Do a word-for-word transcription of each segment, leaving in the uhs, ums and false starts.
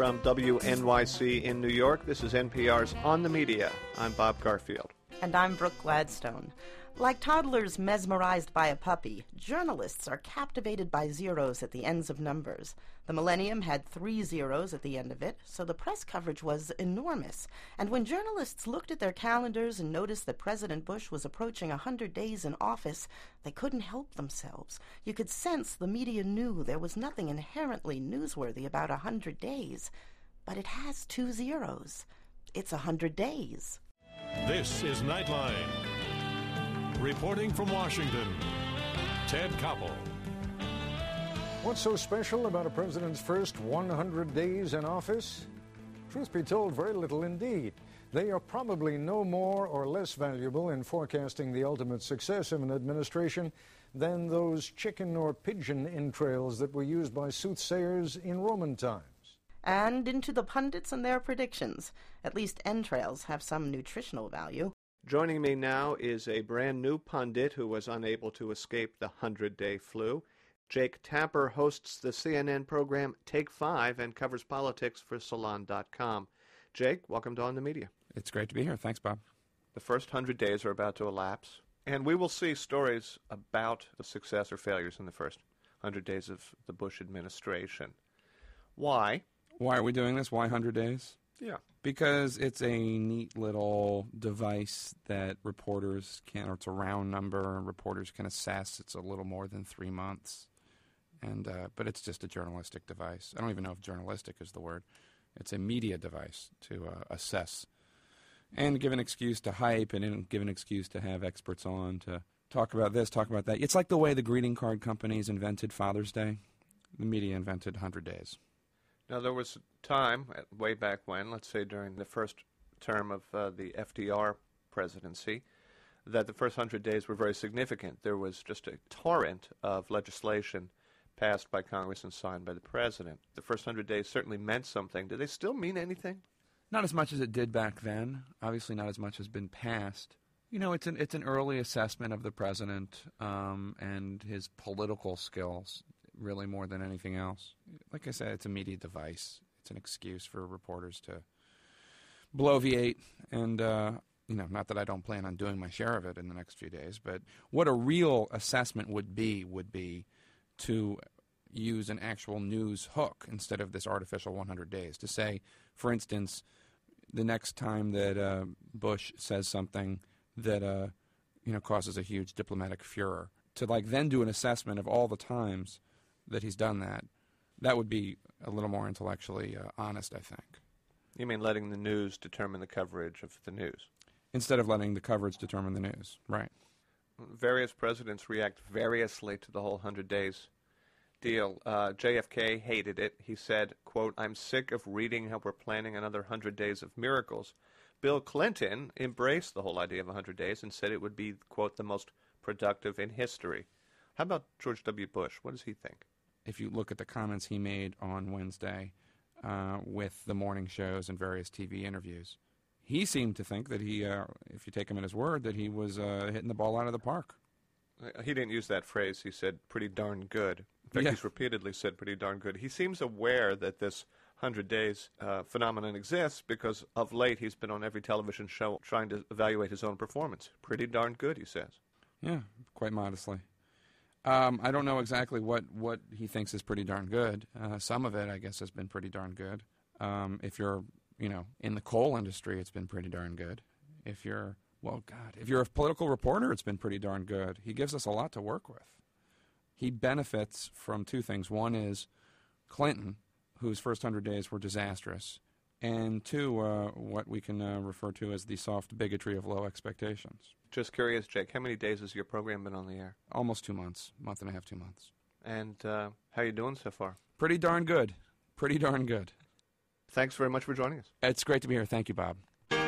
From W N Y C in New York, this is N P R's On the Media. I'm Bob Garfield. And I'm Brooke Gladstone. Like toddlers mesmerized by a puppy, journalists are captivated by zeros at the ends of numbers. The millennium had three zeros at the end of it, so the press coverage was enormous. And when journalists looked at their calendars and noticed that President Bush was approaching one hundred days in office, they couldn't help themselves. You could sense the media knew there was nothing inherently newsworthy about one hundred days. But it has two zeros. It's one hundred days. This is Nightline. Reporting from Washington, Ted Koppel. What's so special about a president's first one hundred days in office? Truth be told, very little indeed. They are probably no more or less valuable in forecasting the ultimate success of an administration than those chicken or pigeon entrails that were used by soothsayers in Roman times. And into the pundits and their predictions. At least entrails have some nutritional value. Joining me now is a brand new pundit who was unable to escape the hundred-day flu. Jake Tapper hosts the C N N program Take Five and covers politics for Salon dot com. Jake, welcome to On the Media. It's great to be here. Thanks, Bob. The first hundred days are about to elapse, and we will see stories about the success or failures in the first hundred days of the Bush administration. Why? Why are we doing this? Why one hundred days? Yeah. Because it's a neat little device that reporters can, or it's a round number, and reporters can assess. It's a little more than three months. and uh, But it's just a journalistic device. I don't even know if journalistic is the word. It's a media device to uh, assess and give an excuse to hype and give an excuse to have experts on to talk about this, talk about that. It's like the way the greeting card companies invented Father's Day. The media invented one hundred days. Now, there was a time, way back when, let's say during the first term of uh, the F D R presidency, that the first hundred days were very significant. There was just a torrent of legislation passed by Congress and signed by the president. The first hundred days certainly meant something. Do they still mean anything? Not as much as it did back then. Obviously not as much has been passed. You know, it's an, it's an early assessment of the president um, and his political skills, really more than anything else. Like I said, it's a media device. It's an excuse for reporters to bloviate. And, uh, you know, not that I don't plan on doing my share of it in the next few days, but what a real assessment would be would be to use an actual news hook instead of this artificial one hundred days. To say, for instance, the next time that uh, Bush says something that, uh, you know, causes a huge diplomatic furor, to, like, then do an assessment of all the times that he's done that, that would be a little more intellectually uh, honest, I think. You mean letting the news determine the coverage of the news? Instead of letting the coverage determine the news, right. Various presidents react variously to the whole hundred days deal. Uh, J F K hated it. He said, quote, "I'm sick of reading how we're planning another hundred days of miracles." Bill Clinton embraced the whole idea of one hundred days and said it would be, quote, "the most productive in history." How about George W. Bush? What does he think? If you look at the comments he made on Wednesday uh, with the morning shows and various T V interviews, he seemed to think that he, uh, if you take him at his word, that he was uh, hitting the ball out of the park. He didn't use that phrase. He said pretty darn good. In fact, yeah. he's repeatedly said pretty darn good. He seems aware that this hundred days uh, phenomenon exists because of late he's been on every television show trying to evaluate his own performance. Pretty darn good, he says. Yeah, quite modestly. Um, I don't know exactly what, what he thinks is pretty darn good. Uh, some of it, I guess, has been pretty darn good. Um, if you're, you know, in the coal industry, it's been pretty darn good. If you're, well, God, if you're a political reporter, it's been pretty darn good. He gives us a lot to work with. He benefits from two things. One is Clinton, whose first hundred days were disastrous, and two, uh, what we can uh, refer to as the soft bigotry of low expectations. Just curious, Jake, how many days has your program been on the air? Almost two months, month and a half, two months. And uh, how are you doing so far? Pretty darn good. Pretty darn good. Thanks very much for joining us. It's great to be here. Thank you, Bob.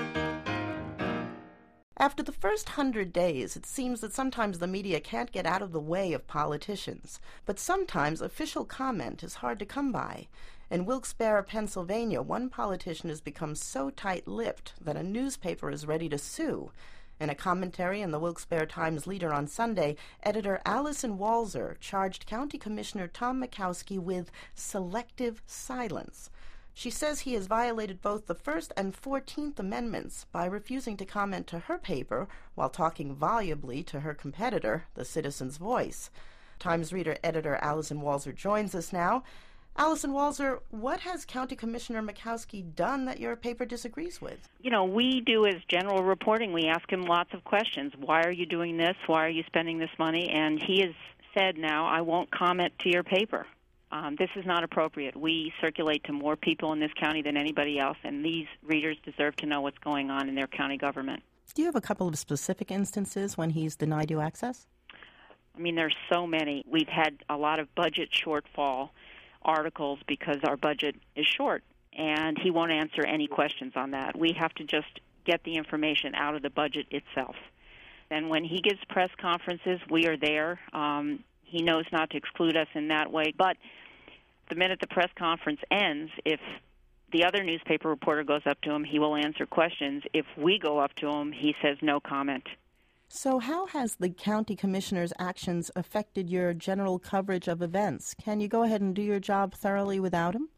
After the first hundred days, it seems that sometimes the media can't get out of the way of politicians. But sometimes official comment is hard to come by. In Wilkes-Barre, Pennsylvania, one politician has become so tight-lipped that a newspaper is ready to sue. In a commentary in the Wilkes-Barre Times-Leader on Sunday, editor Allison Walzer charged County Commissioner Tom Makowski with selective silence. She says he has violated both the First and Fourteenth Amendments by refusing to comment to her paper while talking volubly to her competitor, the Citizen's Voice. Times Reader editor Allison Walser joins us now. Allison Walser, what has County Commissioner Murkowski done that your paper disagrees with? You know, we do as general reporting, we ask him lots of questions. Why are you doing this? Why are you spending this money? And he has said now, I won't comment to your paper. Um, this is not appropriate. We circulate to more people in this county than anybody else, and these readers deserve to know what's going on in their county government. Do you have a couple of specific instances when he's denied you access? I mean, there's so many. We've had a lot of budget shortfall articles because our budget is short, and he won't answer any questions on that. We have to just get the information out of the budget itself. And when he gives press conferences, we are there. Um, he knows not to exclude us in that way, but the minute the press conference ends, if the other newspaper reporter goes up to him, he will answer questions. If we go up to him, he says no comment. So how has the county commissioner's actions affected your general coverage of events? Can you go ahead and do your job thoroughly without him?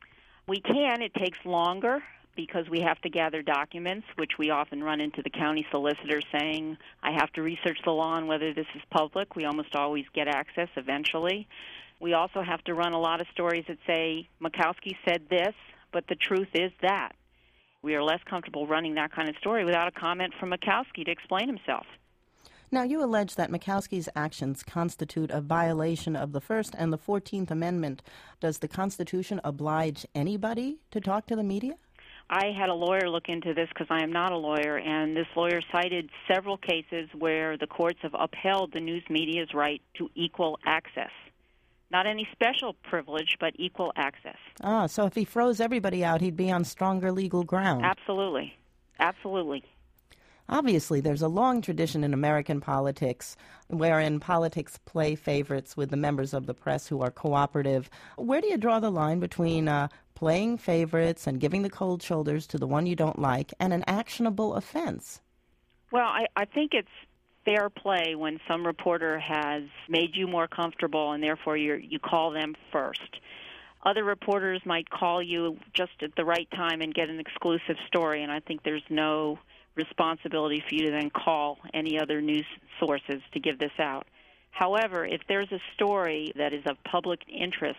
We can. It takes longer because we have to gather documents, which we often run into the county solicitor saying, I have to research the law on whether this is public. We almost always get access eventually. We also have to run a lot of stories that say, Murkowski said this, but the truth is that. We are less comfortable running that kind of story without a comment from Murkowski to explain himself. Now, you allege that Murkowski's actions constitute a violation of the First and the Fourteenth Amendment. Does the Constitution oblige anybody to talk to the media? I had a lawyer look into this because I am not a lawyer, and this lawyer cited several cases where the courts have upheld the news media's right to equal access. Not any special privilege, but equal access. Ah, so if he froze everybody out, he'd be on stronger legal ground. Absolutely. Absolutely. Obviously, there's a long tradition in American politics wherein politics play favorites with the members of the press who are cooperative. Where do you draw the line between uh, playing favorites and giving the cold shoulders to the one you don't like and an actionable offense? Well, I, I think it's fair play when some reporter has made you more comfortable and therefore you're, you call them first. Other reporters might call you just at the right time and get an exclusive story, and I think there's no responsibility for you to then call any other news sources to give this out. However, if there's a story that is of public interest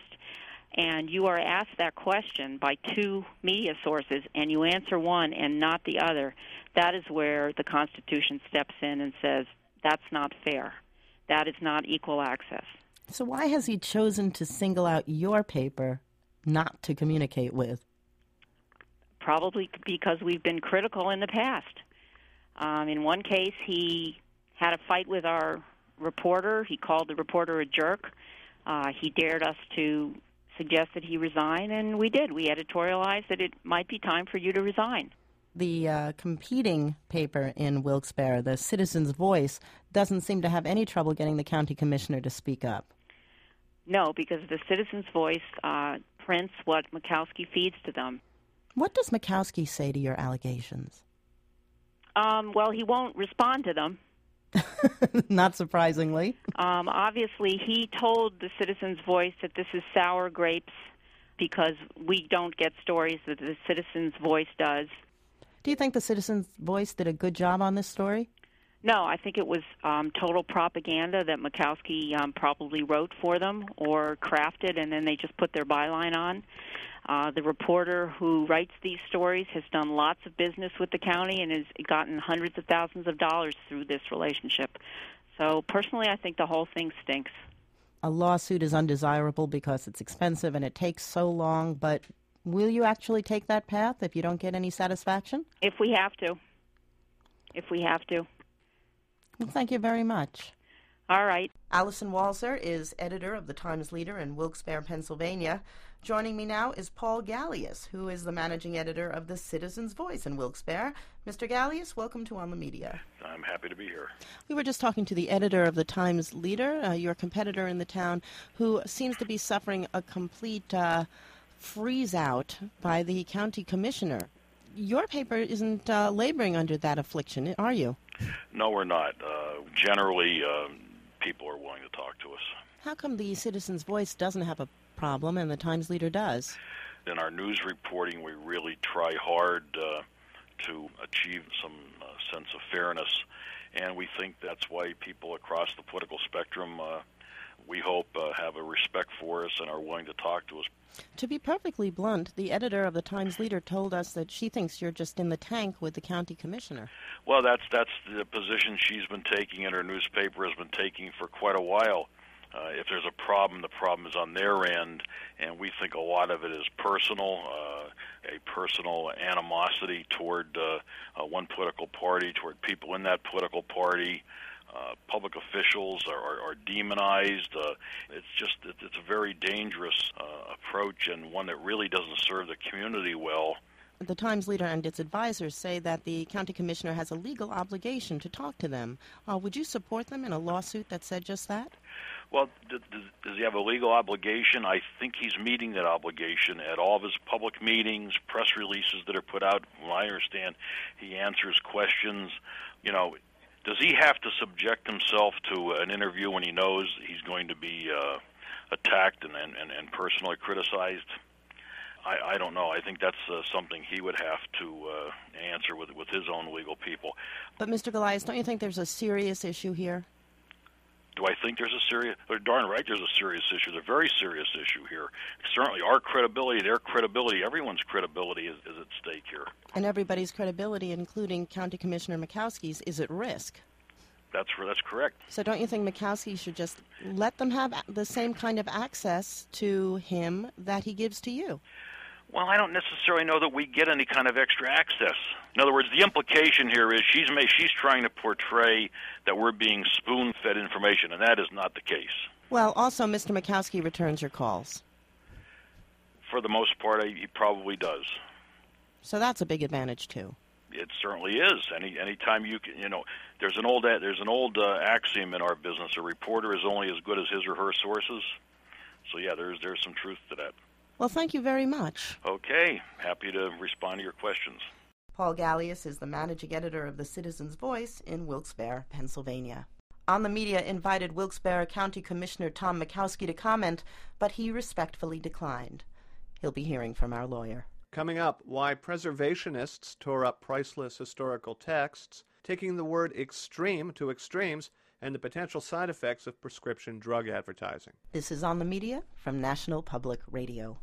and you are asked that question by two media sources and you answer one and not the other, that is where the Constitution steps in and says, that's not fair. That is not equal access. So why has he chosen to single out your paper not to communicate with? Probably because we've been critical in the past. Um, in one case, he had a fight with our reporter. He called the reporter a jerk. Uh, he dared us to suggest that he resign, and we did. We editorialized that it might be time for you to resign. The uh, competing paper in Wilkes-Barre, the Citizen's Voice, doesn't seem to have any trouble getting the county commissioner to speak up. No, because the Citizen's Voice uh, prints what Murkowski feeds to them. What does Murkowski say to your allegations? Um, well, he won't respond to them. Not surprisingly. Um, obviously, he told the Citizen's Voice that this is sour grapes because we don't get stories that the Citizen's Voice does. Do you think the Citizen's Voice did a good job on this story? No, I think it was um, total propaganda that Murkowski um, probably wrote for them or crafted, and then they just put their byline on. Uh, the reporter who writes these stories has done lots of business with the county and has gotten hundreds of thousands of dollars through this relationship. So personally, I think the whole thing stinks. A lawsuit is undesirable because it's expensive and it takes so long, but will you actually take that path if you don't get any satisfaction? If we have to. If we have to. Well, thank you very much. All right. Allison Walser is editor of the Times-Leader in Wilkes-Barre, Pennsylvania. Joining me now is Paul Gallius, who is the managing editor of the Citizen's Voice in Wilkes-Barre. Mister Gallius, welcome to On the Media. I'm happy to be here. We were just talking to the editor of the Times-Leader, uh, your competitor in the town, who seems to be suffering a complete uh, freeze-out by the county commissioner. Your paper isn't uh, laboring under that affliction, are you? No, we're not. Uh, generally, uh, people are willing to talk to us. How come the Citizen's Voice doesn't have a problem, and the Times Leader does. In our news reporting, we really try hard uh, to achieve some uh, sense of fairness, and we think that's why people across the political spectrum, uh, we hope, uh, have a respect for us and are willing to talk to us. To be perfectly blunt, the editor of the Times Leader told us that she thinks you're just in the tank with the county commissioner. Well, that's that's the position she's been taking and her newspaper has been taking for quite a while. Uh, if there's a problem, the problem is on their end, and we think a lot of it is personal, uh, a personal animosity toward uh, uh, one political party, toward people in that political party. Uh, public officials are, are, are demonized. Uh, it's just it, it's a very dangerous uh, approach and one that really doesn't serve the community well. The Times Leader and its advisors say that the county commissioner has a legal obligation to talk to them. Uh, would you support them in a lawsuit that said just that? Well, does, does he have a legal obligation? I think he's meeting that obligation at all of his public meetings, press releases that are put out. From what I understand, he answers questions. You know, does he have to subject himself to an interview when he knows he's going to be uh, attacked and, and, and personally criticized? I, I don't know. I think that's uh, something he would have to uh, answer with with his own legal people. But, Mister Goliath, don't you think there's a serious issue here? Do I think there's a serious, or darn right there's a serious issue. There's a very serious issue here. Certainly our credibility, their credibility, everyone's credibility is, is at stake here. And everybody's credibility, including County Commissioner Mikowski's, is at risk. That's that's correct. So don't you think Mikowski should just let them have the same kind of access to him that he gives to you? Well, I don't necessarily know that we get any kind of extra access. In other words, the implication here is she's may, she's trying to portray that we're being spoon-fed information, and that is not the case. Well, also, Mister Mikowski returns your calls. For the most part, he probably does. So that's a big advantage, too. It certainly is. Any any time you can, you know, there's an old there's an old uh, axiom in our business: a reporter is only as good as his or her sources. So yeah, there's there's some truth to that. Well, thank you very much. Okay, happy to respond to your questions. Paul Gallius is the managing editor of the Citizen's Voice in Wilkes-Barre, Pennsylvania. On the Media invited Wilkes-Barre County Commissioner Tom Mikowski to comment, but he respectfully declined. He'll be hearing from our lawyer. Coming up, why preservationists tore up priceless historical texts, taking the word extreme to extremes, and the potential side effects of prescription drug advertising. This is On the Media from National Public Radio.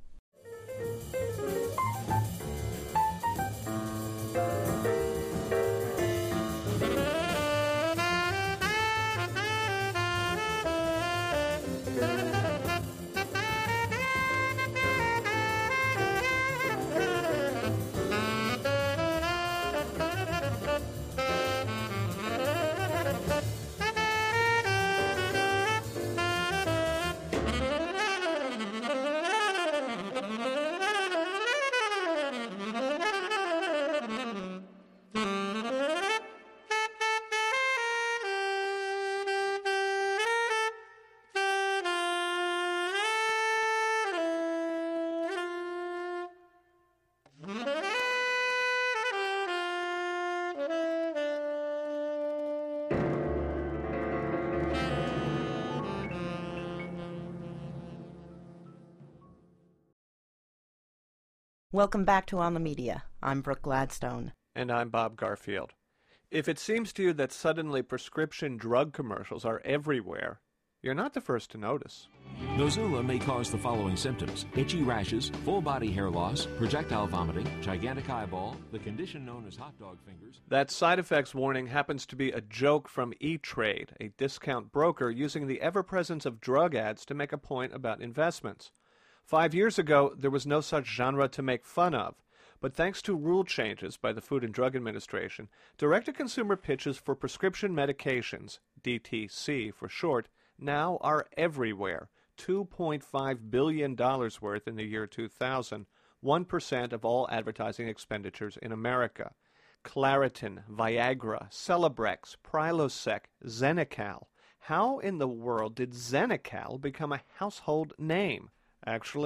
Welcome back to On the Media. I'm Brooke Gladstone. And I'm Bob Garfield. If it seems to you that suddenly prescription drug commercials are everywhere, you're not the first to notice. Nozula may cause the following symptoms: itchy rashes, full body hair loss, projectile vomiting, gigantic eyeball, the condition known as hot dog fingers. That side effects warning happens to be a joke from E-Trade, a discount broker using the ever-presence of drug ads to make a point about investments. Five years ago, there was no such genre to make fun of, but thanks to rule changes by the Food and Drug Administration, direct-to-consumer pitches for prescription medications, D T C for short, now are everywhere. two point five billion dollars worth in the year two thousand, one percent of all advertising expenditures in America. Claritin, Viagra, Celebrex, Prilosec, Xenical. How in the world did Xenical become a household name? Actually,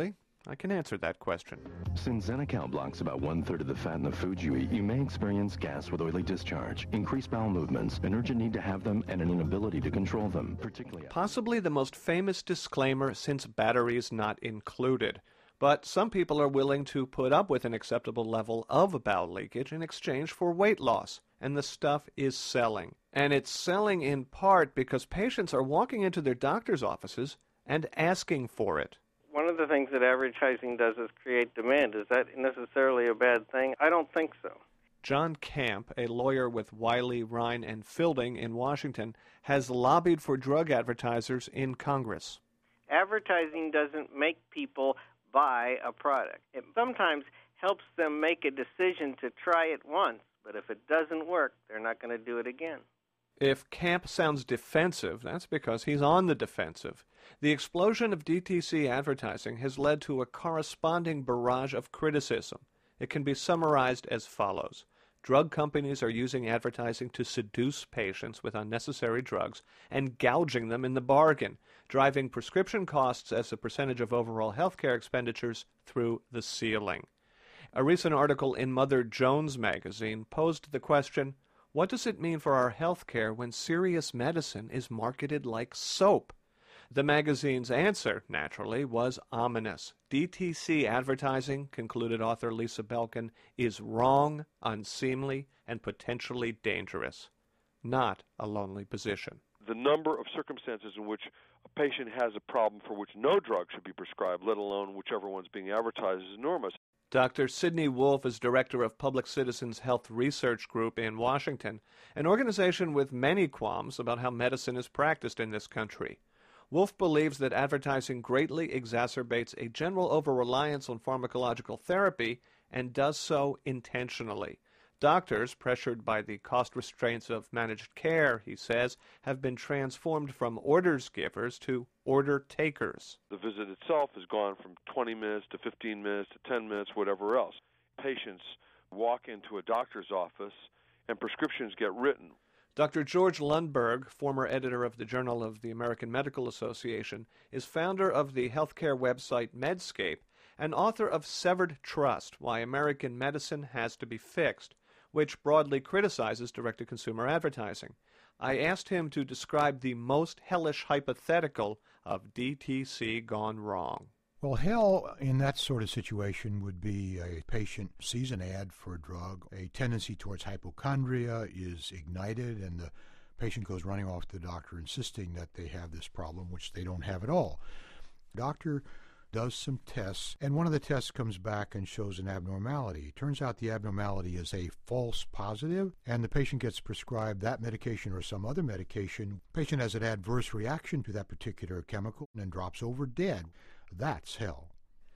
I can answer that question. Since Xenical blocks about one-third of the fat in the food you eat, you may experience gas with oily discharge, increased bowel movements, an urgent need to have them, and an inability to control them, particularly... Possibly the most famous disclaimer since batteries not included. But some people are willing to put up with an acceptable level of bowel leakage in exchange for weight loss. And the stuff is selling. And it's selling in part because patients are walking into their doctor's offices and asking for it. One of the things that advertising does is create demand. Is that necessarily a bad thing? I don't think so. John Camp, a lawyer with Wiley, Ryan, and Fielding in Washington, has lobbied for drug advertisers in Congress. Advertising doesn't make people buy a product. It sometimes helps them make a decision to try it once, but if it doesn't work, they're not going to do it again. If Camp sounds defensive, that's because he's on the defensive. The explosion of D T C advertising has led to a corresponding barrage of criticism. It can be summarized as follows. Drug companies are using advertising to seduce patients with unnecessary drugs and gouging them in the bargain, driving prescription costs as a percentage of overall healthcare expenditures through the ceiling. A recent article in Mother Jones magazine posed the question, what does it mean for our healthcare when serious medicine is marketed like soap? The magazine's answer, naturally, was ominous. D T C advertising, concluded author Lisa Belkin, is wrong, unseemly, and potentially dangerous. Not a lonely position. The number of circumstances in which a patient has a problem for which no drug should be prescribed, let alone whichever one's being advertised, is enormous. Doctor Sidney Wolfe is director of Public Citizens Health Research Group in Washington, an organization with many qualms about how medicine is practiced in this country. Wolfe believes that advertising greatly exacerbates a general over-reliance on pharmacological therapy and does so intentionally. Doctors, pressured by the cost restraints of managed care, he says, have been transformed from orders givers to order takers. The visit itself has gone from twenty minutes to fifteen minutes to ten minutes, whatever else. Patients walk into a doctor's office and prescriptions get written. Doctor George Lundberg, former editor of the Journal of the American Medical Association, is founder of the healthcare website Medscape and author of Severed Trust, Why American Medicine Has to Be Fixed, which broadly criticizes direct-to-consumer advertising. I asked him to describe the most hellish hypothetical of D T C gone wrong. Well, hell in that sort of situation would be a patient sees an ad for a drug, a tendency towards hypochondria is ignited, and the patient goes running off to the doctor insisting that they have this problem, which they don't have at all. The doctor does some tests, and one of the tests comes back and shows an abnormality. It turns out the abnormality is a false positive, and the patient gets prescribed that medication or some other medication. The patient has an adverse reaction to that particular chemical and drops over dead. That's hell.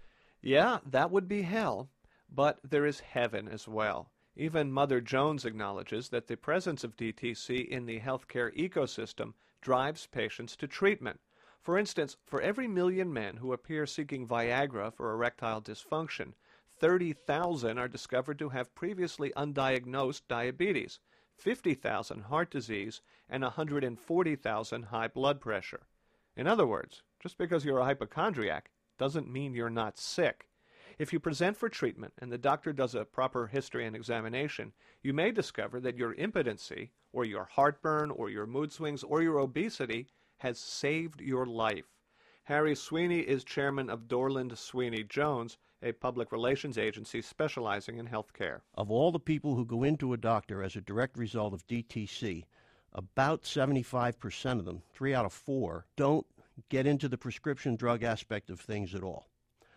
Yeah, that would be hell, but there is heaven as well. Even Mother Jones acknowledges that the presence of D T C in the healthcare ecosystem drives patients to treatment. For instance, for every million men who appear seeking Viagra for erectile dysfunction, thirty thousand are discovered to have previously undiagnosed diabetes, fifty thousand heart disease, and one hundred forty thousand high blood pressure. In other words, just because you're a hypochondriac doesn't mean you're not sick. If you present for treatment and the doctor does a proper history and examination, you may discover that your impotency, or your heartburn, or your mood swings, or your obesity has saved your life. Harry Sweeney is chairman of Dorland Sweeney Jones, a public relations agency specializing in health care. Of all the people who go into a doctor as a direct result of D T C, about seventy-five percent of them, three out of four, don't get into the prescription drug aspect of things at all.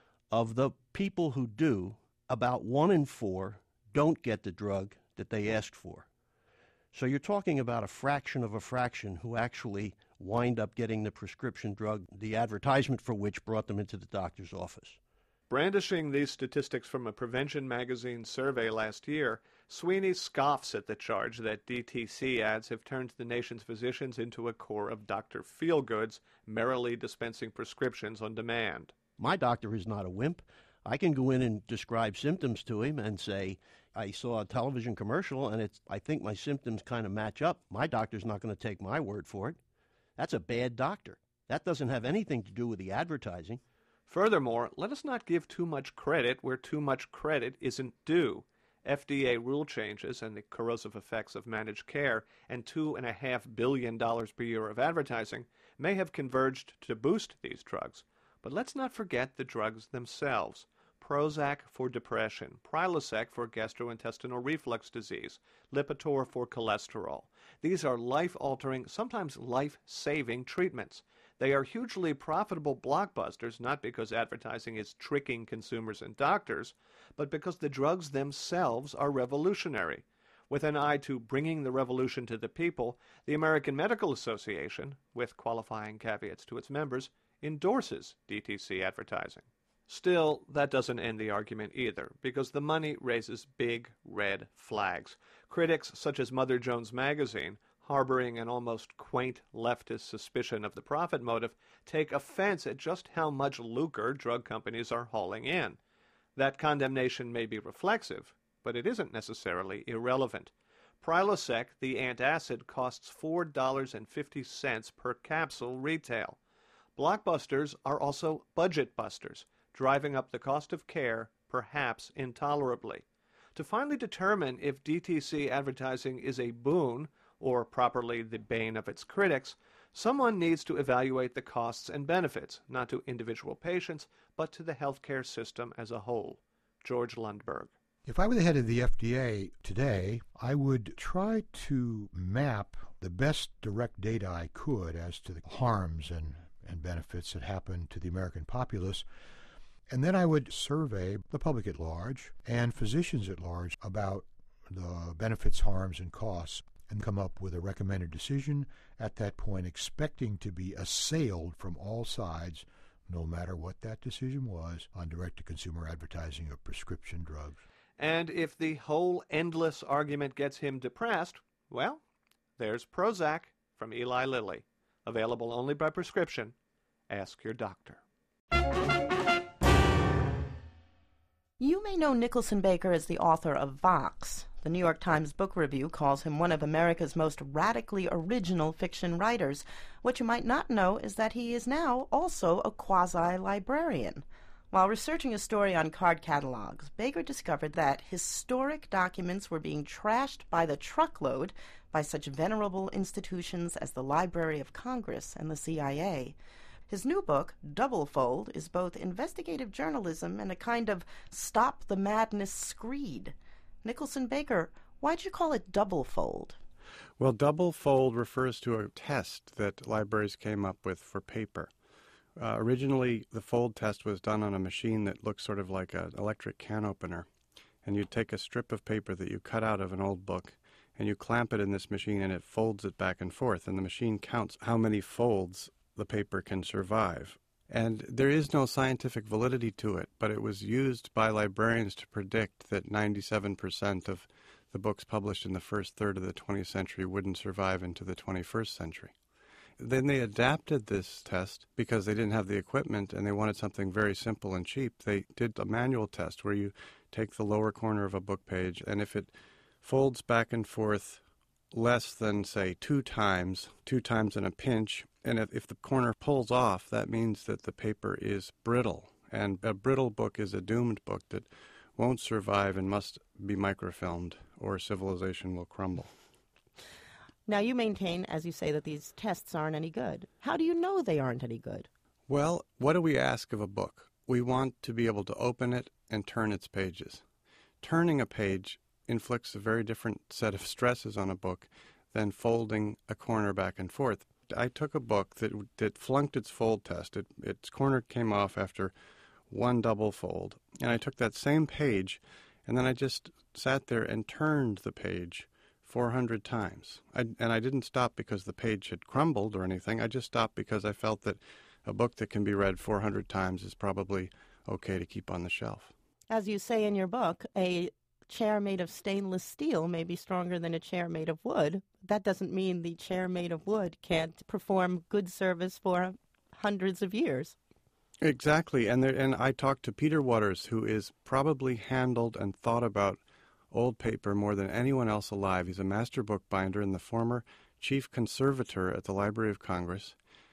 Of the people who do, about one in four don't get the drug that they asked for. So you're talking about a fraction of a fraction who actually wind up getting the prescription drug, the advertisement for which brought them into the doctor's office. Brandishing these statistics from a Prevention magazine survey last year, Sweeney scoffs at the charge that D T C ads have turned the nation's physicians into a corps of Doctor Feelgoods, merrily dispensing prescriptions on demand. My doctor is not a wimp. I can go in and describe symptoms to him and say, I saw a television commercial and it's, I think my symptoms kind of match up. My doctor's not going to take my word for it. That's a bad doctor. That doesn't have anything to do with the advertising. Furthermore, let us not give too much credit where too much credit isn't due. F D A rule changes and the corrosive effects of managed care and two and a half billion dollars per year of advertising may have converged to boost these drugs. But let's not forget the drugs themselves. Prozac for depression, Prilosec for gastrointestinal reflux disease, Lipitor for cholesterol. These are life-altering, sometimes life-saving treatments. They are hugely profitable blockbusters, not because advertising is tricking consumers and doctors, but because the drugs themselves are revolutionary. With an eye to bringing the revolution to the people, the American Medical Association, with qualifying caveats to its members, endorses D T C advertising. Still, that doesn't end the argument either, because the money raises big red flags. Critics such as Mother Jones Magazine, harboring an almost quaint leftist suspicion of the profit motive, take offense at just how much lucre drug companies are hauling in. That condemnation may be reflexive, but it isn't necessarily irrelevant. Prilosec, the antacid, costs four dollars and fifty cents per capsule retail. Blockbusters are also budget busters, driving up the cost of care, perhaps intolerably. To finally determine if D T C advertising is a boon, or properly the bane of its critics, someone needs to evaluate the costs and benefits, not to individual patients, but to the healthcare system as a whole. George Lundberg. If I were the head of the F D A today, I would try to map the best direct data I could as to the harms and, and benefits that happen to the American populace. And then I would survey the public at large and physicians at large about the benefits, harms, and costs, and come up with a recommended decision at that point, expecting to be assailed from all sides, no matter what that decision was, on direct-to-consumer advertising of prescription drugs. And if the whole endless argument gets him depressed, well, there's Prozac from Eli Lilly, available only by prescription. Ask your doctor. You may know Nicholson Baker as the author of Vox. The New York Times Book Review calls him one of America's most radically original fiction writers. What you might not know is that he is now also a quasi-librarian. While researching a story on card catalogs, Baker discovered that historic documents were being trashed by the truckload by such venerable institutions as the Library of Congress and the C I A. His new book, Double Fold, is both investigative journalism and a kind of stop-the-madness screed. Nicholson Baker, why'd you call it Double Fold? Well, Double Fold refers to a test that libraries came up with for paper. Uh, originally, the fold test was done on a machine that looks sort of like an electric can opener. And you take a strip of paper that you cut out of an old book, and you clamp it in this machine, and it folds it back and forth. And the machine counts how many folds the paper can survive. And there is no scientific validity to it, but it was used by librarians to predict that ninety-seven percent of the books published in the first third of the twentieth century wouldn't survive into the twenty-first century. Then they adapted this test because they didn't have the equipment and they wanted something very simple and cheap. They did a manual test where you take the lower corner of a book page, and if it folds back and forth less than, say, two times, two times in a pinch, and if, if the corner pulls off, that means that the paper is brittle. And a brittle book is a doomed book that won't survive and must be microfilmed, or civilization will crumble. Now, you maintain, as you say, that these tests aren't any good. How do you know they aren't any good? Well, what do we ask of a book? We want to be able to open it and turn its pages. Turning a page inflicts a very different set of stresses on a book than folding a corner back and forth. I took a book that that flunked its fold test. It, its corner came off after one double fold. And I took that same page, and then I just sat there and turned the page four hundred times. I, and I didn't stop because the page had crumbled or anything. I just stopped because I felt that a book that can be read four hundred times is probably okay to keep on the shelf. As you say in your book, a chair made of stainless steel may be stronger than a chair made of wood. That doesn't mean the chair made of wood can't perform good service for hundreds of years. Exactly. And there, and I talked to Peter Waters, who is probably handled and thought about old paper more than anyone else alive. He's a master bookbinder and the former chief conservator at the Library of Congress.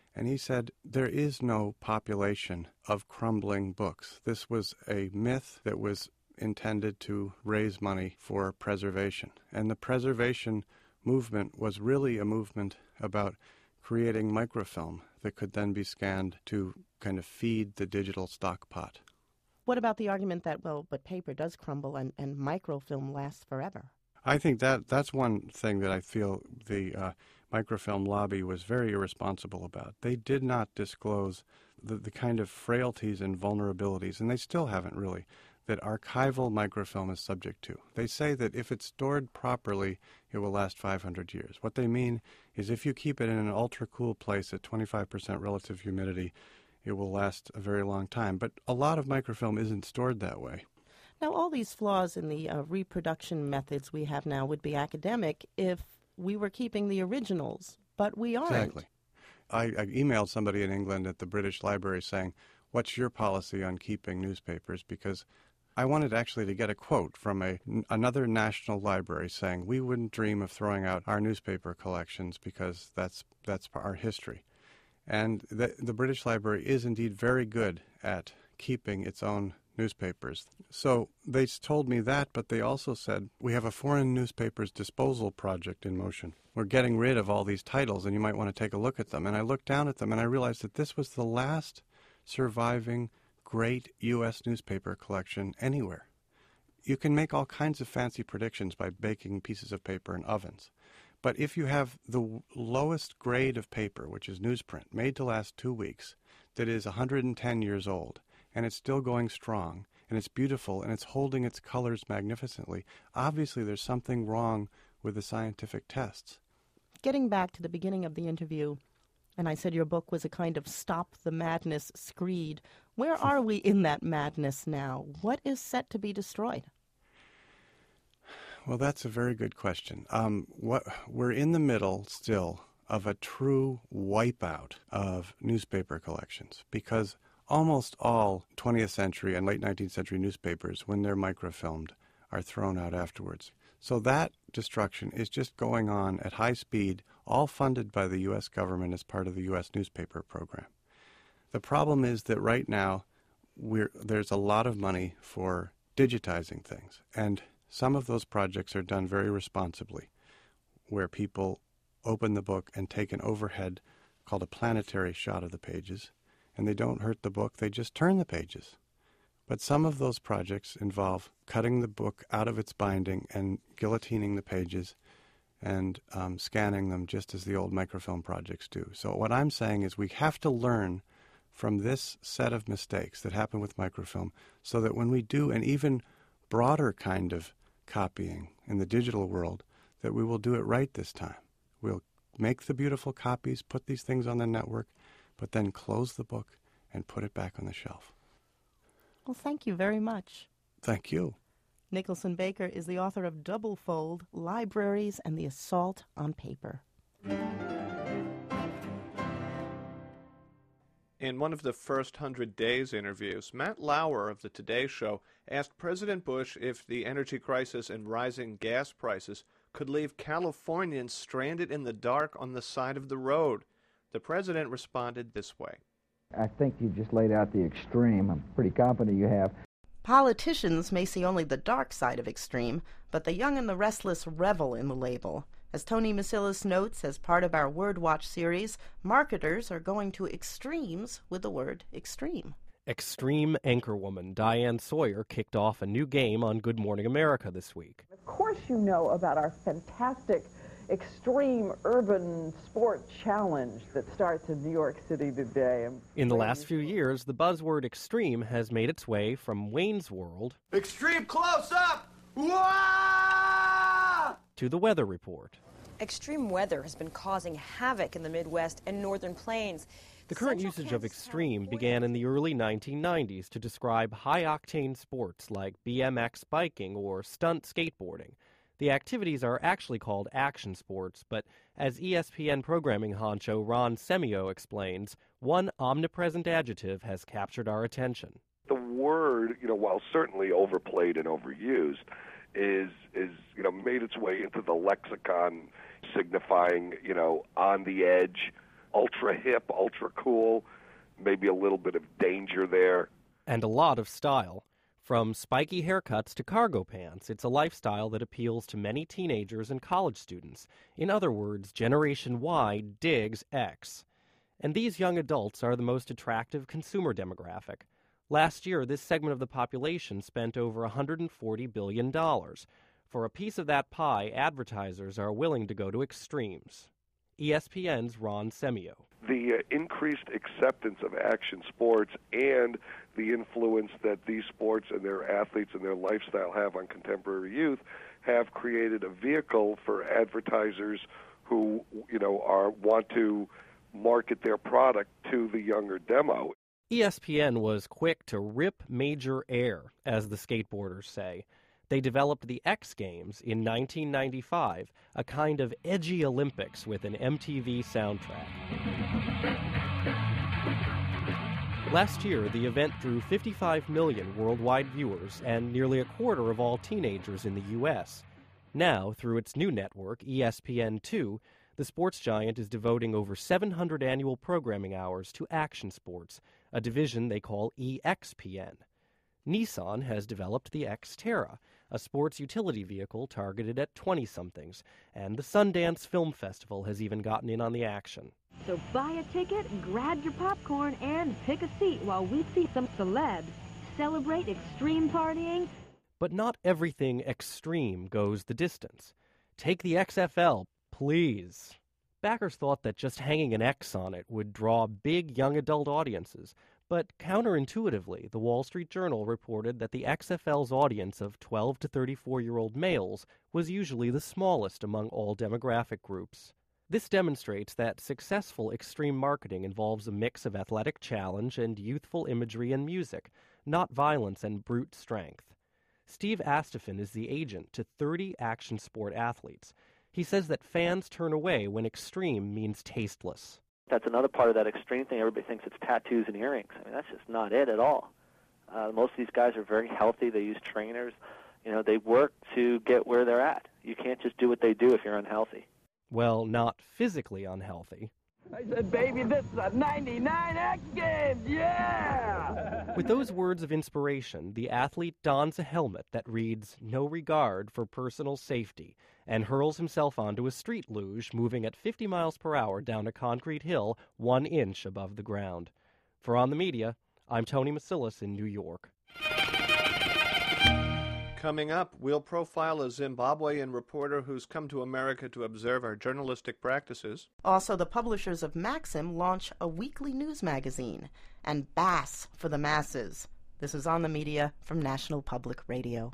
And he said, there is no population of crumbling books. This was a myth that was intended to raise money for preservation. And the preservation movement was really a movement about creating microfilm that could then be scanned to kind of feed the digital stockpot. What about the argument that, well, but paper does crumble and, and microfilm lasts forever? I think that that's one thing that I feel the uh, microfilm lobby was very irresponsible about. They did not disclose the, the kind of frailties and vulnerabilities, and they still haven't really, that archival microfilm is subject to. They say that if it's stored properly, it will last five hundred years. What they mean is if you keep it in an ultra-cool place at twenty-five percent relative humidity, it will last a very long time. But a lot of microfilm isn't stored that way. Now, all these flaws in the uh, reproduction methods we have now would be academic if we were keeping the originals, but we aren't. Exactly. I, I emailed somebody in England at the British Library saying, what's your policy on keeping newspapers? Because I wanted actually to get a quote from a, another national library saying, we wouldn't dream of throwing out our newspaper collections because that's, that's our history. And the, the British Library is indeed very good at keeping its own newspapers. So they told me that, but they also said, we have a foreign newspapers disposal project in motion. We're getting rid of all these titles, and you might want to take a look at them. And I looked down at them, and I realized that this was the last surviving great U S newspaper collection anywhere. You can make all kinds of fancy predictions by baking pieces of paper in ovens. But if you have the lowest grade of paper, which is newsprint, made to last two weeks, that is one hundred ten years old, and it's still going strong, and it's beautiful, and it's holding its colors magnificently, obviously there's something wrong with the scientific tests. Getting back to the beginning of the interview, and I said your book was a kind of stop the madness screed. Where are we in that madness now? What is set to be destroyed? Well, that's a very good question. Um, what we're in the middle still of a true wipeout of newspaper collections, because almost all twentieth century and late nineteenth century newspapers, when they're microfilmed, are thrown out afterwards. So that destruction is just going on at high speed, all funded by the U S government as part of the U S newspaper program. The problem is that right now we're, there's a lot of money for digitizing things, and some of those projects are done very responsibly, where people open the book and take an overhead called a planetary shot of the pages, and they don't hurt the book, they just turn the pages. But some of those projects involve cutting the book out of its binding and guillotining the pages and um, scanning them just as the old microfilm projects do. So what I'm saying is we have to learn from this set of mistakes that happen with microfilm so that when we do an even broader kind of copying in the digital world, that we will do it right this time. We'll make the beautiful copies, put these things on the network, but then close the book and put it back on the shelf. Well, thank you very much. Thank you. Nicholson Baker is the author of Double Fold, Libraries and the Assault on Paper. In one of the first hundred days interviews, Matt Lauer of the Today Show asked President Bush if the energy crisis and rising gas prices could leave Californians stranded in the dark on the side of the road. The president responded this way. I think you just laid out the extreme. I'm pretty confident you have. Politicians may see only the dark side of extreme, but the young and the restless revel in the label. As Tony Masilis notes, as part of our Word Watch series, marketers are going to extremes with the word extreme. Extreme anchorwoman Diane Sawyer kicked off a new game on Good Morning America this week. Of course you know about our fantastic extreme urban sport challenge that starts in New York City today. In the last few years, the buzzword extreme has made its way from Wayne's World Extreme close-up! to the Weather Report. Extreme weather has been causing havoc in the Midwest and northern plains. The current usage of extreme began in the early nineteen nineties to describe high-octane sports like B M X biking or stunt skateboarding. The activities are actually called action sports, but as E S P N programming honcho Ron Semio explains, one omnipresent adjective has captured our attention. The word, you know, while certainly overplayed and overused, is, is you know, made its way into the lexicon signifying, you know, on the edge, ultra hip, ultra cool, maybe a little bit of danger there. And a lot of style. From spiky haircuts to cargo pants, it's a lifestyle that appeals to many teenagers and college students. In other words, Generation Y digs X. And these young adults are the most attractive consumer demographic. Last year, this segment of the population spent over one hundred forty billion dollars. For a piece of that pie, advertisers are willing to go to extremes. E S P N's Ron Semio. The uh, increased acceptance of action sports and the influence that these sports and their athletes and their lifestyle have on contemporary youth have created a vehicle for advertisers who, you know, are want to market their product to the younger demo. E S P N was quick to rip major air, as the skateboarders say. They developed the X Games in nineteen ninety-five, a kind of edgy Olympics with an M T V soundtrack. Last year, the event drew fifty-five million worldwide viewers and nearly a quarter of all teenagers in the U S. Now, through its new network, E S P N two, the sports giant is devoting over seven hundred annual programming hours to action sports, a division they call E X P N. Nissan has developed the Xterra, a sports utility vehicle targeted at twenty-somethings, and the Sundance Film Festival has even gotten in on the action. So buy a ticket, grab your popcorn, and pick a seat while we see some celebs celebrate extreme partying. But not everything extreme goes the distance. Take the X F L, please. Backers thought that just hanging an X on it would draw big young adult audiences, but counterintuitively, the Wall Street Journal reported that the X F L's audience of twelve to thirty-four-year-old males was usually the smallest among all demographic groups. This demonstrates that successful extreme marketing involves a mix of athletic challenge and youthful imagery and music, not violence and brute strength. Steve Astafin is the agent to thirty action sport athletes. He says that fans turn away when extreme means tasteless. That's another part of that extreme thing. Everybody thinks it's tattoos and earrings. I mean, that's just not it at all. Uh, most of these guys are very healthy. They use trainers. You know, they work to get where they're at. You can't just do what they do if you're unhealthy. Well, not physically unhealthy. I said, baby, this is a ninety-nine X Games, yeah! With those words of inspiration, the athlete dons a helmet that reads, "No regard for personal safety," and hurls himself onto a street luge moving at fifty miles per hour down a concrete hill one inch above the ground. For On the Media, I'm Tony Masilis in New York. Coming up, we'll profile a Zimbabwean reporter who's come to America to observe our journalistic practices. Also, the publishers of Maxim launch a weekly news magazine, and Bass for the masses. This is On the Media from National Public Radio.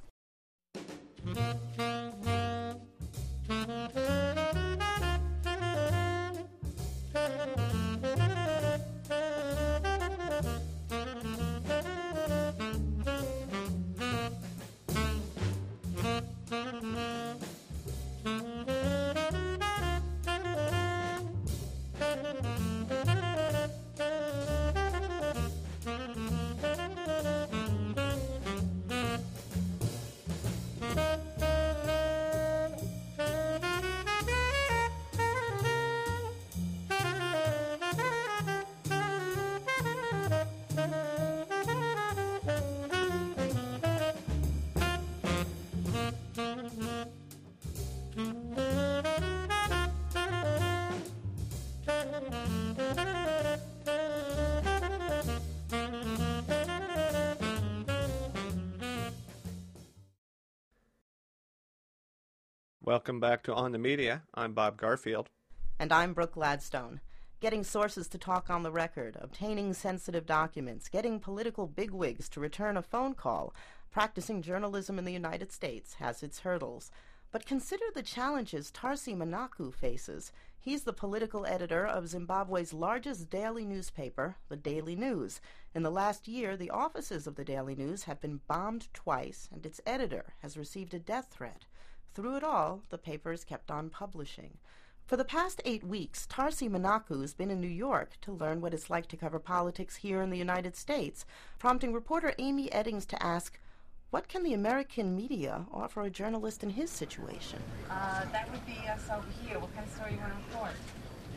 Welcome back to On the Media. I'm Bob Garfield. And I'm Brooke Gladstone. Getting sources to talk on the record, obtaining sensitive documents, getting political bigwigs to return a phone call, practicing journalism in the United States has its hurdles. But consider the challenges Tarsi Manaku faces. He's the political editor of Zimbabwe's largest daily newspaper, the Daily News. In the last year, the offices of the Daily News have been bombed twice, and its editor has received a death threat. Through it all, the paper has kept on publishing. For the past eight weeks, Tarsi Manaku has been in New York to learn what it's like to cover politics here in the United States, prompting reporter Amy Eddings to ask, what can the American media offer a journalist in his situation? Uh, that would be us over here. What kind of story you want to report?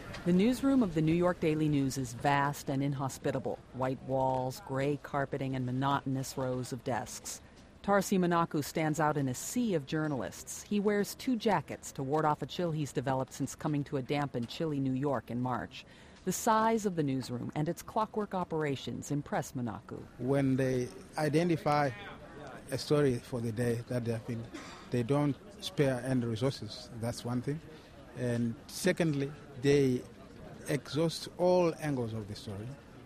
The newsroom of the New York Daily News is vast and inhospitable. White walls, gray carpeting, and monotonous rows of desks. Tarsi Monaco stands out in a sea of journalists. He wears two jackets to ward off a chill he's developed since coming to a damp and chilly New York in March. The size of the newsroom and its clockwork operations impress Monaco. When they identify a story for the day that they have been, they don't spare any resources. That's one thing. And secondly, they exhaust all angles of the story,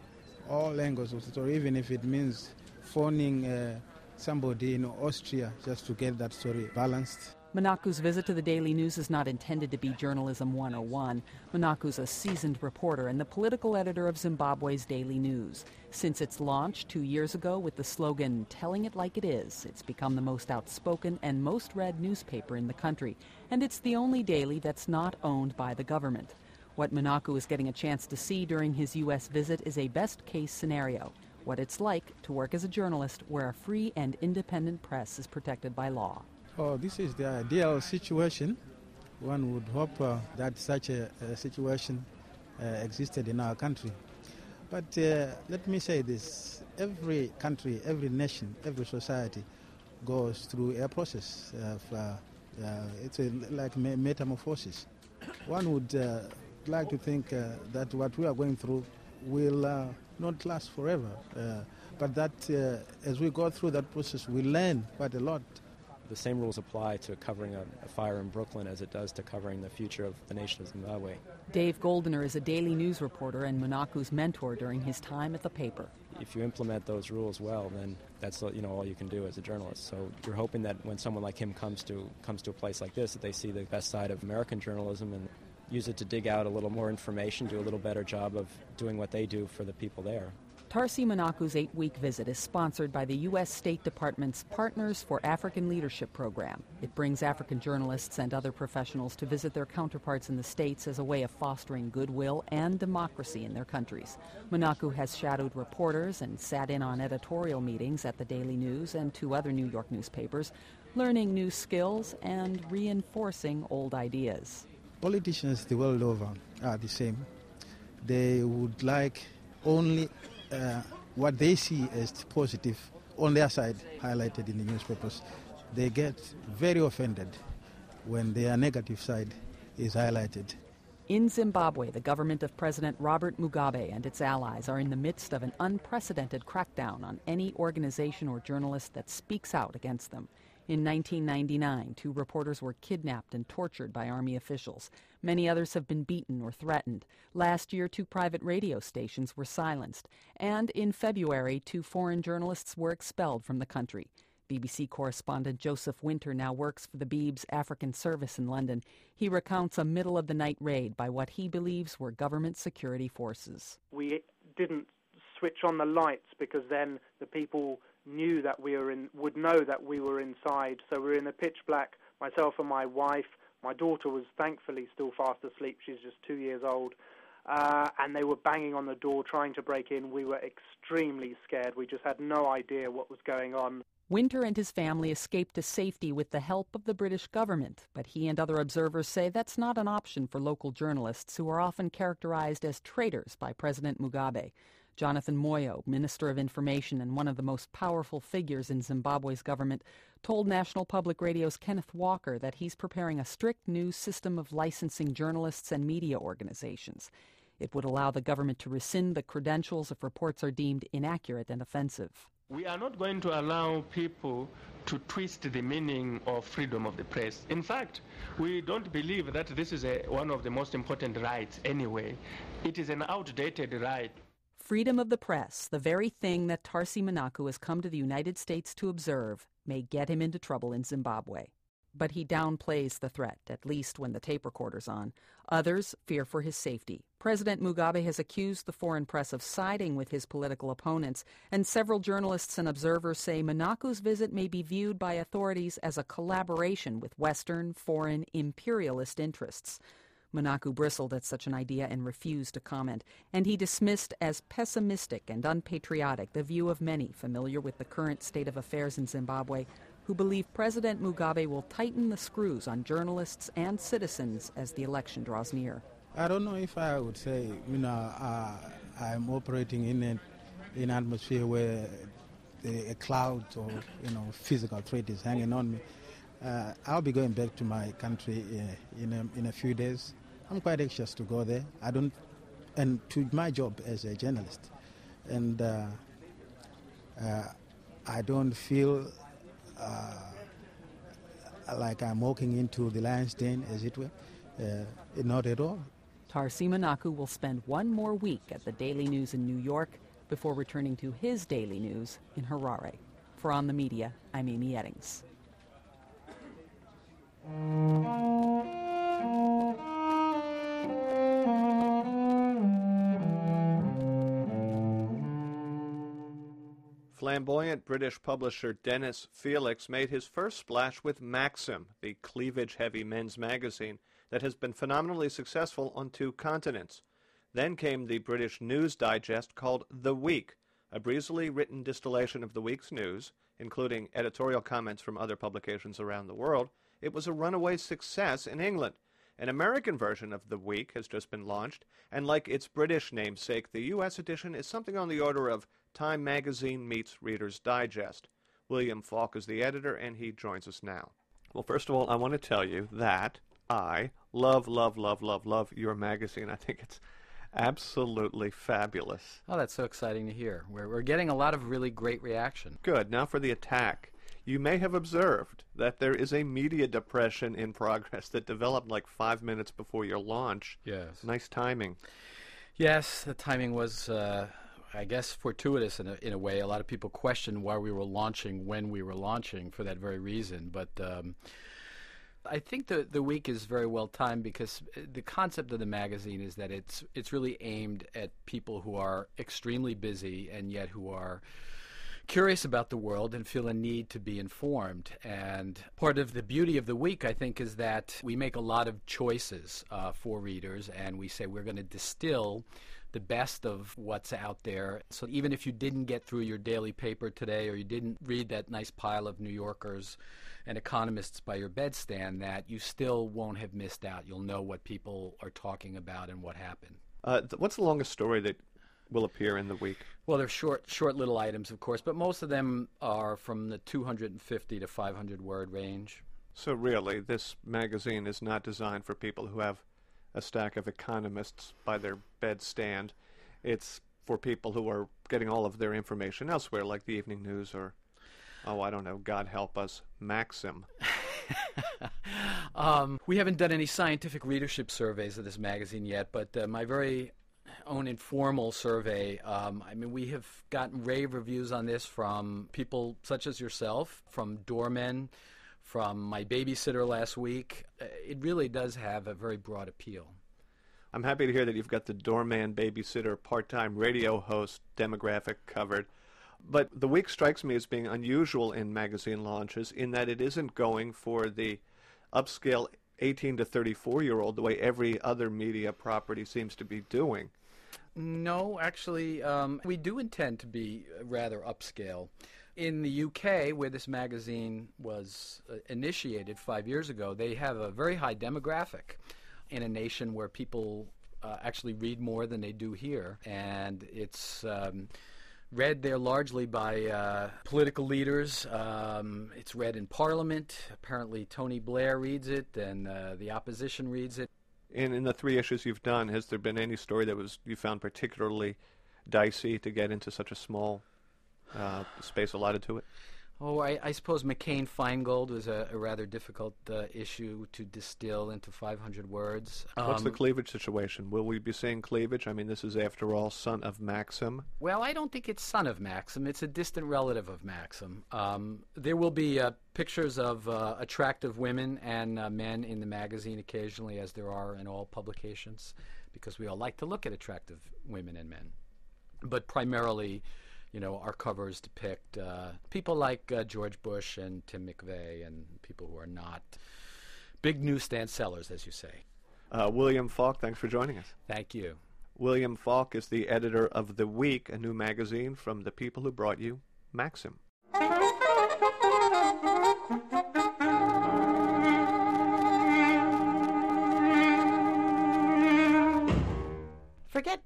all angles of the story, even if it means phoning uh, somebody in Austria just to get that story balanced. Monaco's visit to the Daily News is not intended to be journalism one oh one. Monaco's a seasoned reporter and the political editor of Zimbabwe's Daily News. Since its launch two years ago with the slogan, "Telling it like it is," it's become the most outspoken and most read newspaper in the country. And it's the only daily that's not owned by the government. What Monaco is getting a chance to see during his U S visit is a best-case scenario, what it's like to work as a journalist where a free and independent press is protected by law. Oh, this is the ideal situation. One would hope uh, that such a, a situation uh, existed in our country. But uh, let me say this, every country, every nation, every society goes through a process of, uh, uh, it's a, like me- metamorphosis. One would uh, like to think uh, that what we are going through will uh, not last forever, uh, but that uh, as we go through that process, we learn quite a lot. The same rules apply to covering a, a fire in Brooklyn as it does to covering the future of the nation of Zimbabwe. Dave Goldiner is a Daily News reporter and Monaco's mentor during his time at the paper. If you implement those rules well, then that's you know all you can do as a journalist. So you're hoping that when someone like him comes to comes to a place like this, that they see the best side of American journalism and use it to dig out a little more information, do a little better job of doing what they do for the people there. Tarsi Monaco's eight-week visit is sponsored by the U S State Department's Partners for African Leadership program. It brings African journalists and other professionals to visit their counterparts in the States as a way of fostering goodwill and democracy in their countries. Monaco has shadowed reporters and sat in on editorial meetings at the Daily News and two other New York newspapers, learning new skills and reinforcing old ideas. Politicians the world over are the same. They would like only Uh, what they see as positive on their side highlighted in the newspapers. They get very offended when their negative side is highlighted. In Zimbabwe, the government of President Robert Mugabe and its allies are in the midst of an unprecedented crackdown on any organization or journalist that speaks out against them. In nineteen ninety-nine, two reporters were kidnapped and tortured by army officials. Many others have been beaten or threatened. Last year, two private radio stations were silenced. And in February, two foreign journalists were expelled from the country. B B C correspondent Joseph Winter now works for the Beebs African Service in London. He recounts a middle-of-the-night raid by what he believes were government security forces. We didn't switch on the lights because then the people knew that we were in, would know that we were inside. So we were in the pitch black, myself and my wife. My daughter was thankfully still fast asleep. She's just two years old. Uh, and they were banging on the door, trying to break in. We were extremely scared. We just had no idea what was going on. Winter and his family escaped to safety with the help of the British government, but he and other observers say that's not an option for local journalists who are often characterized as traitors by President Mugabe. Jonathan Moyo, Minister of Information and one of the most powerful figures in Zimbabwe's government, told National Public Radio's Kenneth Walker that he's preparing a strict new system of licensing journalists and media organizations. It would allow the government to rescind the credentials if reports are deemed inaccurate and offensive. We are not going to allow people to twist the meaning of freedom of the press. In fact, we don't believe that this is a, one of the most important rights anyway. It is an outdated right. Freedom of the press, the very thing that Tarsi Monaco has come to the United States to observe, may get him into trouble in Zimbabwe. But he downplays the threat, at least when the tape recorder's on. Others fear for his safety. President Mugabe has accused the foreign press of siding with his political opponents, and several journalists and observers say Monaco's visit may be viewed by authorities as a collaboration with Western, foreign, imperialist interests. Monaco bristled at such an idea and refused to comment, and he dismissed as pessimistic and unpatriotic the view of many familiar with the current state of affairs in Zimbabwe who believe President Mugabe will tighten the screws on journalists and citizens as the election draws near. I don't know if I would say, you know, uh, I'm operating in a, in an atmosphere where the, a cloud or, you know, physical threat is hanging on me. Uh, I'll be going back to my country uh, in, a, in a few days. I'm quite anxious to go there. I don't, and to my job as a journalist. And uh, uh, I don't feel uh, like I'm walking into the lion's den, as it were. Uh, not at all. Tarsi Manaku will spend one more week at the Daily News in New York before returning to his Daily News in Harare. For On the Media, I'm Amy Eddings. Flamboyant British publisher Dennis Felix made his first splash with Maxim, the cleavage-heavy men's magazine that has been phenomenally successful on two continents. Then came the British news digest called The Week, a breezily written distillation of the week's news, including editorial comments from other publications around the world. It was a runaway success in England. An American version of The Week has just been launched, and like its British namesake, the U S edition is something on the order of Time Magazine meets Reader's Digest. William Falk is the editor, and he joins us now. Well, first of all, I want to tell you that I love, love, love, love, love your magazine. I think it's absolutely fabulous. Oh, that's so exciting to hear. We're, we're getting a lot of really great reaction. Good. Now for the attack. You may have observed that there is a media depression in progress that developed like five minutes before your launch. Yes. Nice timing. Yes, the timing was, uh, I guess, fortuitous in a, in a way. A lot of people questioned why we were launching when we were launching for that very reason. But um, I think the the week is very well timed because the concept of the magazine is that it's it's really aimed at people who are extremely busy and yet who are curious about the world and feel a need to be informed. And part of the beauty of the week, I think, is that we make a lot of choices uh, for readers, and we say we're going to distill the best of what's out there. So even if you didn't get through your daily paper today, or you didn't read that nice pile of New Yorkers and Economists by your bedstand, that you still won't have missed out. You'll know what people are talking about and what happened. Uh, th- what's the longest story that will appear in the week? Well, they're short, short little items, of course, but most of them are from the two hundred fifty to five hundred word range. So really, this magazine is not designed for people who have a stack of Economists by their bedstand. It's for people who are getting all of their information elsewhere, like the Evening News or, oh, I don't know, God help us, Maxim. um, we haven't done any scientific readership surveys of this magazine yet, but uh, my very own informal survey, um, I mean, we have gotten rave reviews on this from people such as yourself, from doormen, from my babysitter last week. Uh, it really does have a very broad appeal. I'm happy to hear that you've got the doorman, babysitter, part-time radio host demographic covered. But the week strikes me as being unusual in magazine launches in that it isn't going for the upscale eighteen to thirty-four-year-old the way every other media property seems to be doing. No, actually, um, we do intend to be rather upscale. In the U K, where this magazine was uh, initiated five years ago, they have a very high demographic in a nation where people uh, actually read more than they do here. And it's um, read there largely by uh, political leaders. Um, it's read in Parliament. Apparently Tony Blair reads it, and uh, the opposition reads it. In, in the three issues you've done, has there been any story that was you found particularly dicey to get into such a small uh, space allotted to it? Oh, I, I suppose McCain-Feingold was a, a rather difficult uh, issue to distill into five hundred words. What's Um, the cleavage situation? Will we be seeing cleavage? I mean, this is, after all, son of Maxim. Well, I don't think it's son of Maxim. It's a distant relative of Maxim. Um, there will be uh, pictures of uh, attractive women and uh, men in the magazine occasionally, as there are in all publications, because we all like to look at attractive women and men. But primarily, you know, our covers depict uh, people like uh, George Bush and Tim McVeigh and people who are not big newsstand sellers, as you say. Uh, William Falk, thanks for joining us. Thank you. William Falk is the editor of The Week, a new magazine from the people who brought you Maxim.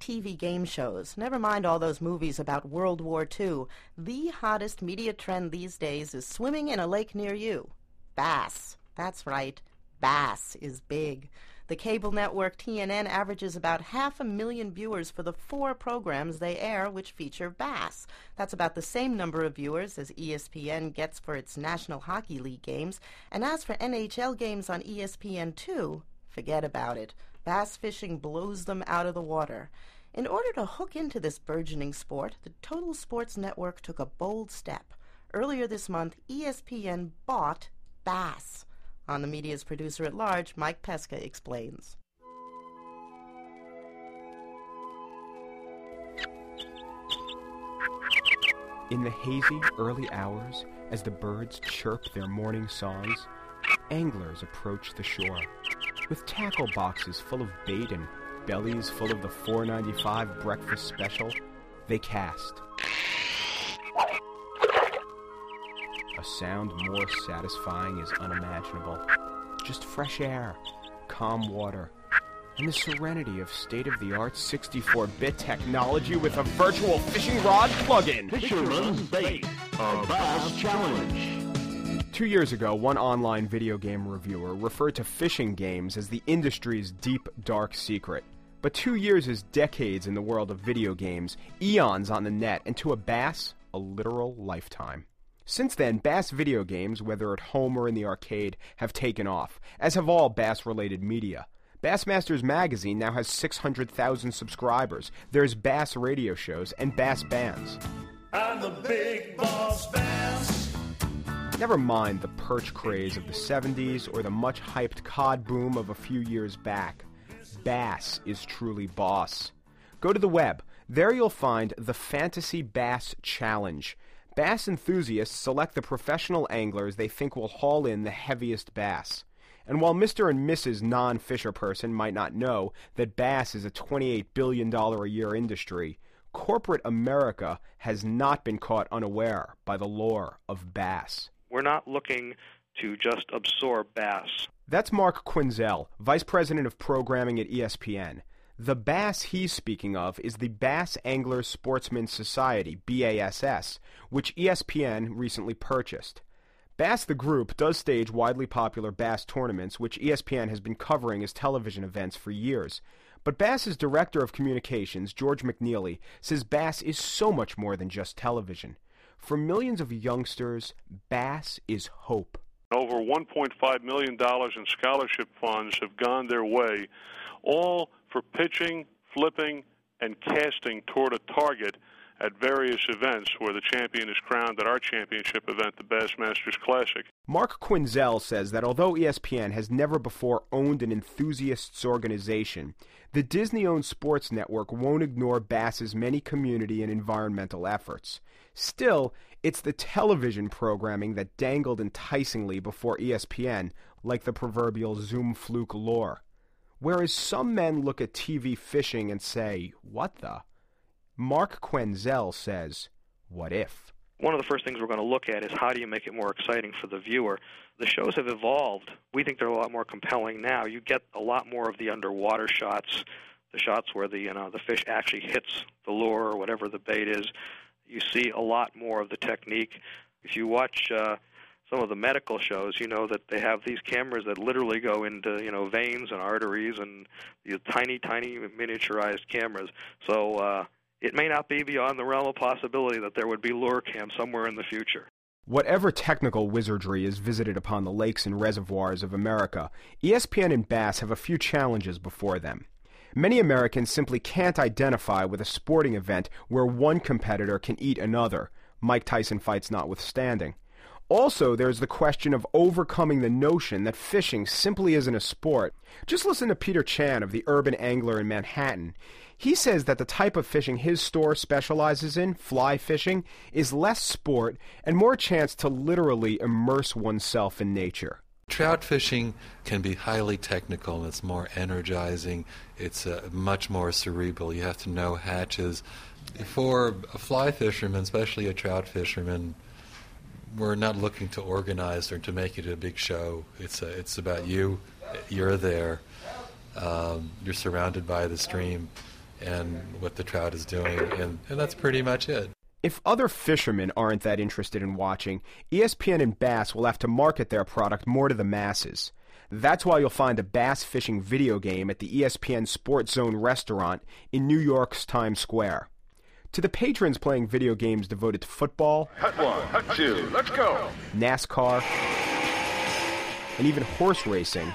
T V game shows. Never mind all those movies about World War Two. The hottest media trend these days is swimming in a lake near you. Bass. That's right. Bass is big. The cable network T N N averages about half a million viewers for the four programs they air which feature bass. That's about the same number of viewers as E S P N gets for its National Hockey League games. And as for N H L games on E S P N two, forget about it. Bass fishing blows them out of the water. In order to hook into this burgeoning sport, the Total Sports Network took a bold step. Earlier this month, E S P N bought Bass. On the media's producer-at-large, Mike Pesca explains. In the hazy early hours, as the birds chirp their morning songs, anglers approach the shore. With tackle boxes full of bait and bellies full of the four ninety-five breakfast special, they cast. A sound more satisfying is unimaginable. Just fresh air, calm water, and the serenity of state-of-the-art sixty-four bit technology with a virtual fishing rod plug-in. Fisherman's Bait, a Bass Challenge. Two years ago, one online video game reviewer referred to fishing games as the industry's deep, dark secret. But two years is decades in the world of video games, eons on the net, and to a bass, a literal lifetime. Since then, bass video games, whether at home or in the arcade, have taken off, as have all bass-related media. Bassmasters Magazine now has six hundred thousand subscribers. There's bass radio shows and bass bands. And the big boss bass. Never mind the perch craze of the seventies or the much-hyped cod boom of a few years back. Bass is truly boss. Go to the web. There you'll find the Fantasy Bass Challenge. Bass enthusiasts select the professional anglers they think will haul in the heaviest bass. And while Mister and Missus non-fisher person might not know that bass is a twenty-eight billion dollars a year industry, corporate America has not been caught unaware by the lure of bass. We're not looking to just absorb bass. That's Mark Quinzel, Vice President of Programming at E S P N. The bass he's speaking of is the Bass Anglers Sportsmen Society, B A S S, which E S P N recently purchased. Bass the Group does stage widely popular bass tournaments, which E S P N has been covering as television events for years. But Bass's Director of Communications, George McNeely, says bass is so much more than just television. For millions of youngsters, bass is hope. Over one point five million dollars in scholarship funds have gone their way, all for pitching, flipping, and casting toward a target at various events where the champion is crowned at our championship event, the Bassmasters Classic. Mark Quinzel says that although E S P N has never before owned an enthusiasts organization, the Disney-owned sports network won't ignore Bass's many community and environmental efforts. Still, it's the television programming that dangled enticingly before E S P N, like the proverbial Zoom fluke lure. Whereas some men look at T V fishing and say, what the? Mark Quinzel says, what if? One of the first things we're going to look at is how do you make it more exciting for the viewer. The shows have evolved. We think they're a lot more compelling now. You get a lot more of the underwater shots, the shots where the you know the fish actually hits the lure or whatever the bait is. You see a lot more of the technique. If you watch uh, some of the medical shows, you know that they have these cameras that literally go into, you know, veins and arteries and these tiny, tiny miniaturized cameras. So uh, it may not be beyond the realm of possibility that there would be lure cam somewhere in the future. Whatever technical wizardry is visited upon the lakes and reservoirs of America, E S P N and Bass have a few challenges before them. Many Americans simply can't identify with a sporting event where one competitor can eat another, Mike Tyson fights notwithstanding. Also, there's the question of overcoming the notion that fishing simply isn't a sport. Just listen to Peter Chan of the Urban Angler in Manhattan. He says that the type of fishing his store specializes in, fly fishing, is less sport and more chance to literally immerse oneself in nature. Trout fishing can be highly technical, and it's more energizing. It's uh, much more cerebral. You have to know hatches. For a fly fisherman, especially a trout fisherman, we're not looking to organize or to make it a big show. It's a, it's about you. You're there. Um, you're surrounded by the stream. and what the trout is doing, and, and that's pretty much it. If other fishermen aren't that interested in watching, E S P N and Bass will have to market their product more to the masses. That's why you'll find a bass fishing video game at the E S P N Sports Zone restaurant in New York's Times Square. To the patrons playing video games devoted to football, hut one, hut two, let's go, NASCAR, and even horse racing,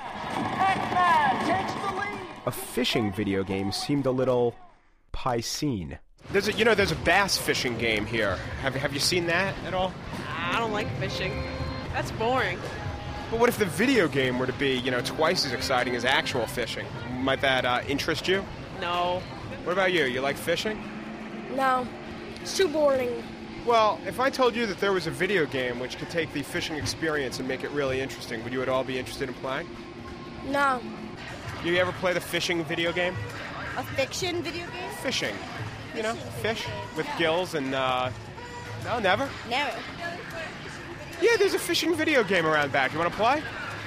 a fishing video game seemed a little piscine. There's a, you know, there's a bass fishing game here. Have, have you seen that at all? I don't like fishing. That's boring. But what if the video game were to be, you know, twice as exciting as actual fishing? Might that uh, interest you? No. What about you? You like fishing? No. It's too boring. Well, if I told you that there was a video game which could take the fishing experience and make it really interesting, would you at all be interested in playing? No. You ever play the fishing video game? A fiction video game? Fishing. You know, fish with gills and, uh... No, never? Never. Yeah, there's a fishing video game around back. You want to play?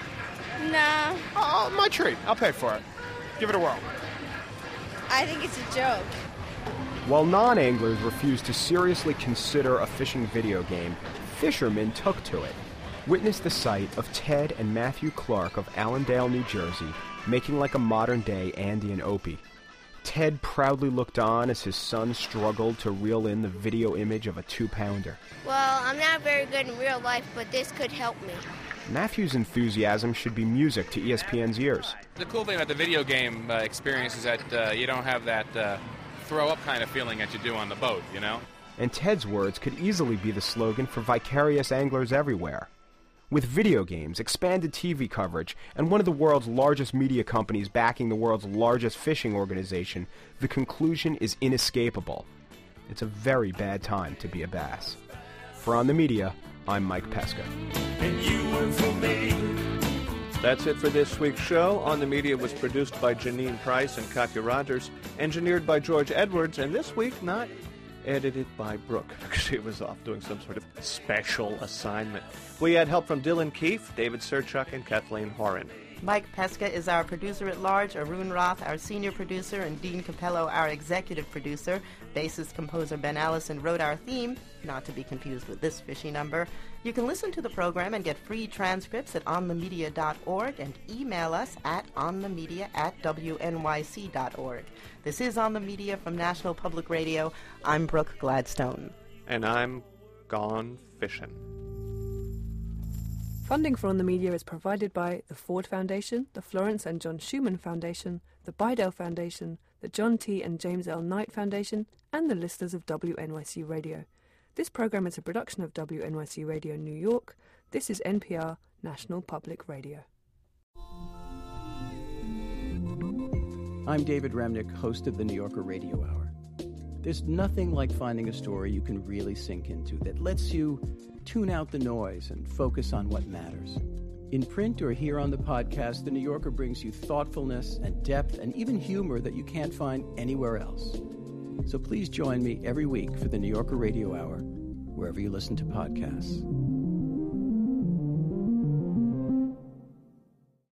No. Oh, my treat. I'll pay for it. Give it a whirl. I think it's a joke. While non-anglers refused to seriously consider a fishing video game, fishermen took to it. Witness the sight of Ted and Matthew Clark of Allendale, New Jersey, making like a modern-day Andy and Opie. Ted proudly looked on as his son struggled to reel in the video image of a two-pounder. Well, I'm not very good in real life, but this could help me. Matthew's enthusiasm should be music to E S P N's ears. The cool thing about the video game uh, experience is that uh, you don't have that uh, throw-up kind of feeling that you do on the boat, you know? And Ted's words could easily be the slogan for vicarious anglers everywhere. With video games, expanded T V coverage, and one of the world's largest media companies backing the world's largest fishing organization, the conclusion is inescapable. It's a very bad time to be a bass. For On the Media, I'm Mike Pesca. And you and for me. That's it for this week's show. On the Media was produced by Janine Price and Katya Rogers, engineered by George Edwards, and this week not edited by Brooke, because she was off doing some sort of special assignment. We had help from Dylan Keefe, David Serchuk, and Kathleen Horan. Mike Pesca is our producer-at-large, Arun Roth, our senior producer, and Dean Capello, our executive producer. Bassist-composer Ben Allison wrote our theme, not to be confused with this fishy number. You can listen to the program and get free transcripts at on the media dot org and email us at onthemedia at w n y c dot org. This is On the Media from National Public Radio. I'm Brooke Gladstone. And I'm gone fishing. Funding for On the Media is provided by the Ford Foundation, the Florence and John Schumann Foundation, the Bidell Foundation, the John T. and James L. Knight Foundation, and the listeners of W N Y C Radio. This program is a production of W N Y C Radio New York. This is N P R, National Public Radio. I'm David Remnick, host of the New Yorker Radio Hour. There's nothing like finding a story you can really sink into that lets you tune out the noise and focus on what matters. In print or here on the podcast, The New Yorker brings you thoughtfulness and depth and even humor that you can't find anywhere else. So please join me every week for the New Yorker Radio Hour, wherever you listen to podcasts.